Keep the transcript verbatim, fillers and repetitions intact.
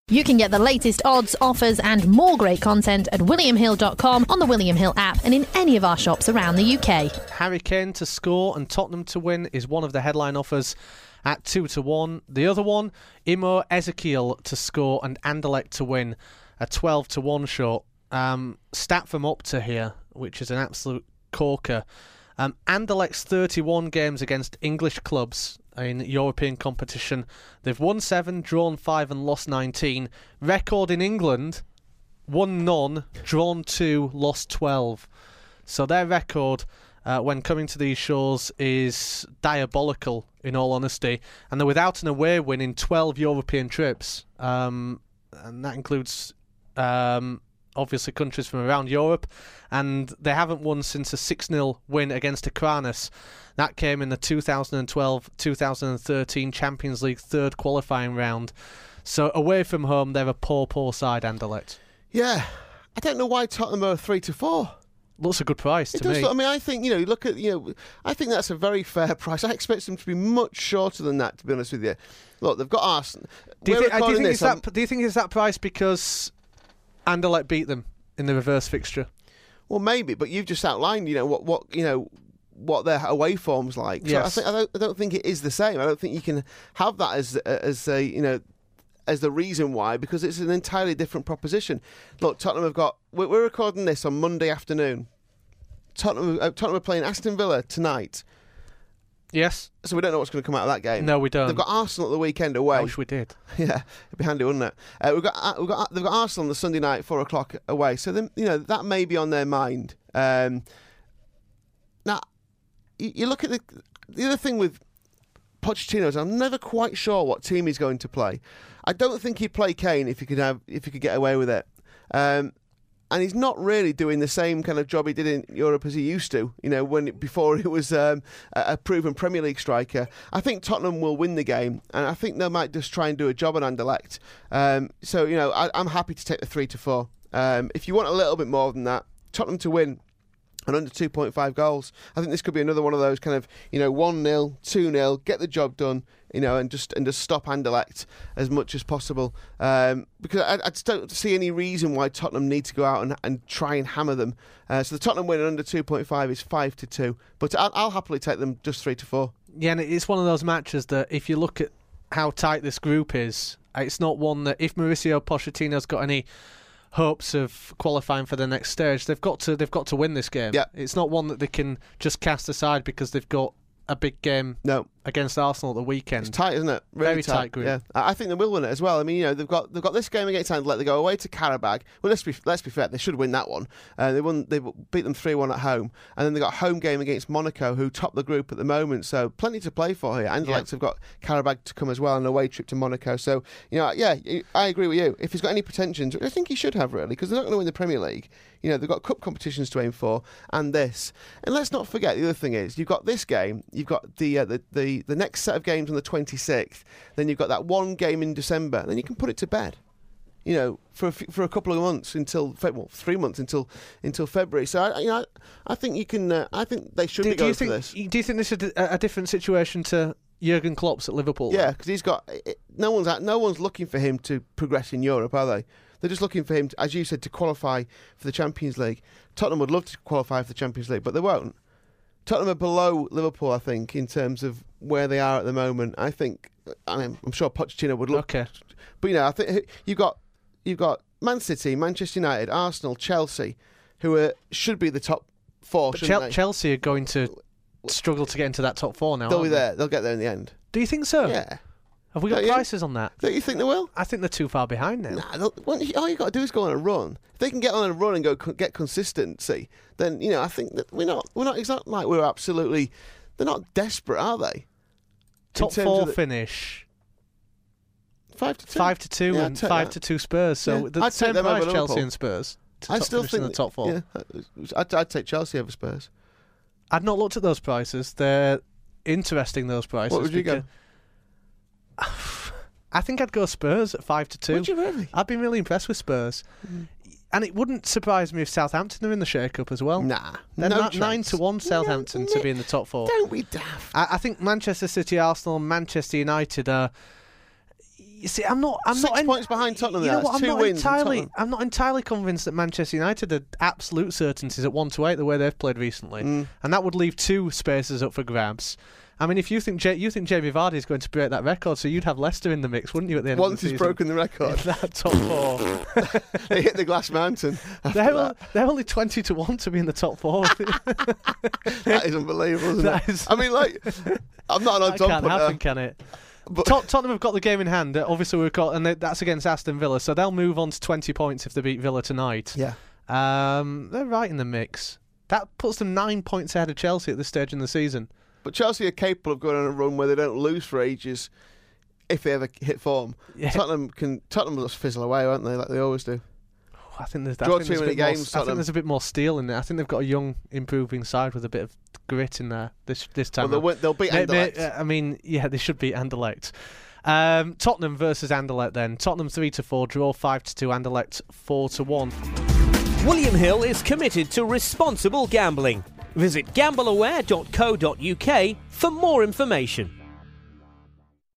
You can get the latest odds, offers and more great content at william hill dot com, on the William Hill app and in any of our shops around the U K. Harry Kane to score and Tottenham to win is one of the headline offers at two to one. The other one, Imo Ezekiel to score and Anderlecht to win, a twelve to one shot. Um, stat from Opta here, which is an absolute corker. Um, Anderlecht's thirty-one games against English clubs in European competition. They've won seven, drawn five and lost nineteen. Record in England, won none, drawn two, lost twelve. So their record uh, when coming to these shores is diabolical, in all honesty. And they're without an away win in twelve European trips. Um, and that includes... Um, obviously countries from around Europe, and they haven't won since a six nil win against Akranes. That came in the two thousand twelve two thousand thirteen Champions League third qualifying round. So away from home, they're a poor, poor side, Anderlecht. Yeah, I don't know why Tottenham are three to four. Looks a good price it to does me. Look, I mean, I think, you know, look at, you know, I think that's a very fair price. I expect them to be much shorter than that, to be honest with you. Look, they've got Arsenal. Do you, We're think, do you think this it's on- that? Do you think it's that price because Anderlecht beat them in the reverse fixture? Well, maybe, but you've just outlined, you know, what, what you know, what their away form's like. Yes. So I think I don't, I don't think it is the same. I don't think you can have that as as a, you know, as the reason why, because it's an entirely different proposition. Look, Tottenham have got. We're, we're recording this on Monday afternoon. Tottenham, uh, Tottenham are playing Aston Villa tonight. Yes. So we don't know what's going to come out of that game. No, we don't. They've got Arsenal at the weekend away. I wish we did. Yeah, it'd be handy, wouldn't it? Uh, we've got uh, we've got they've got Arsenal on the Sunday night, four o'clock away. So then, you know, that may be on their mind. Um, now, you, you look at the the other thing with Pochettino is I'm never quite sure what team he's going to play. I don't think he'd play Kane if he could have if he could get away with it. Um, And he's not really doing the same kind of job he did in Europe as he used to, you know, when before he was um, a proven Premier League striker. I think Tottenham will win the game, and I think they might just try and do a job on Anderlecht. Um, so, you know, I, I'm happy to take the three to four. Um, if you want a little bit more than that, Tottenham to win and under two point five goals. I think this could be another one of those kind of, you know, one nil, two nil, get the job done, you know, and just and just stop Anderlecht as much as possible. Um, because I, I just don't see any reason why Tottenham need to go out and, and try and hammer them. Uh, so the Tottenham win under two point five is five to two. But I'll, I'll happily take them just three to four. Yeah, and it's one of those matches that if you look at how tight this group is, it's not one that if Mauricio Pochettino's got any hopes of qualifying for the next stage, they've got to they've got to win this game. Yeah. It's not one that they can just cast aside because they've got a big game no. against Arsenal at the weekend. It's tight, isn't it? Really Very tight, tight group. Yeah, I think they will win it as well. I mean, you know, they've got they've got this game against Anderlecht. They go away to Karabag. Well, let's be let's be fair. They should win that one. Uh, they won. They beat them three one at home, and then they got a home game against Monaco, who top the group at the moment. So plenty to play for here. Anderlecht yeah. have got Karabag to come as well, and an away trip to Monaco. So you know, yeah, I agree with you. If he's got any pretensions, I think he should have really, because they're not going to win the Premier League. You know, they've got cup competitions to aim for, and this. And let's not forget, the other thing is, you've got this game, you've got the uh, the, the the next set of games on the twenty-sixth, then you've got that one game in December, and then you can put it to bed. You know, for a, f- for a couple of months until Fe- well, three months until until February. So I, you know, I, I think you can. Uh, I think they should do, be going do you for think, this. Do you think this is a, a different situation to Jurgen Klopp's at Liverpool? Yeah, because he's got it, no one's at, no one's looking for him to progress in Europe, are they? They're just looking for him, to, as you said, to qualify for the Champions League. Tottenham would love to qualify for the Champions League, but they won't. Tottenham are below Liverpool, I think, in terms of where they are at the moment. I think, I mean, I'm sure Pochettino would look. Okay. But you know, I think you've got you've got Man City, Manchester United, Arsenal, Chelsea, who are, should be the top four. But shouldn't Chel- they? Chelsea are going to struggle to get into that top four now. They'll be aren't they? there. They'll get there in the end. Do you think so? Yeah. Have we got Don't you? prices on that? Don't you think they will? I think they're too far behind now. Nah, they'll- what you- all you got to do is go on a run. If they can get on a run and go co- get consistency, then you know I think that we're not we're not exactly like we're absolutely. They're not desperate, are they? Top terms four of the- finish. Five to two. Five to two Yeah, I'd and take five that. to two Spurs. So Yeah, the I'd take same them over price, Chelsea Liverpool. and Spurs. To I top still finish think in the top four. Yeah, I'd, I'd take Chelsea over Spurs. I've not looked at those prices. They're interesting. Those prices. What would you go? because- I think I'd go Spurs at five to two. Would you really? I've been really impressed with Spurs, Mm. and it wouldn't surprise me if Southampton are in the shake-up as well. Nah, They're no ni- nine chance. to one Southampton Yeah, to be in the top four. Don't be daft. I, I think Manchester City, Arsenal, and Manchester United are. You see, I'm not. I'm Six not en- points behind Tottenham. You There, know what? That's I'm two not wins. in entirely. Tottenham. I'm not entirely convinced that Manchester United are absolute certainties at one to eight the way they've played recently, Mm. and that would leave two spaces up for grabs. I mean, if you think J- you think Jamie Vardy is going to break that record, so you'd have Leicester in the mix, wouldn't you? At the end Once of the he's season? broken the record, In that top four. they hit the glass mountain. after They're, that. they're only twenty to one to be in the top four. That is unbelievable, isn't That it? is- I mean, like, I'm not an That odds-on can't punter, happen, can it? but Tot- Tottenham have got the game in hand. Uh, obviously, we've got, and they- that's against Aston Villa, so they'll move on to twenty points if they beat Villa tonight. yeah, Um, they're right in the mix. That puts them nine points ahead of Chelsea at this stage in the season. but Chelsea are capable of going on a run where they don't lose for ages if they ever hit form. Yeah. Tottenham can Tottenham will just fizzle away, won't they? Like they always do. I think there's, I Draw think too there's a many bit more- games, I think Tottenham. there's a bit more steel in there. I think they've got a young, improving side with a bit of grit in there this this Well, time. they'll, round. win, they'll beat May- may- Anderlecht. uh, I mean, yeah, they should beat Anderlecht. Um, Tottenham versus Anderlecht then. Tottenham three to four, draw five to two. Anderlecht four to one. William Hill is committed to responsible gambling. Visit gamble aware dot co dot uk for more information.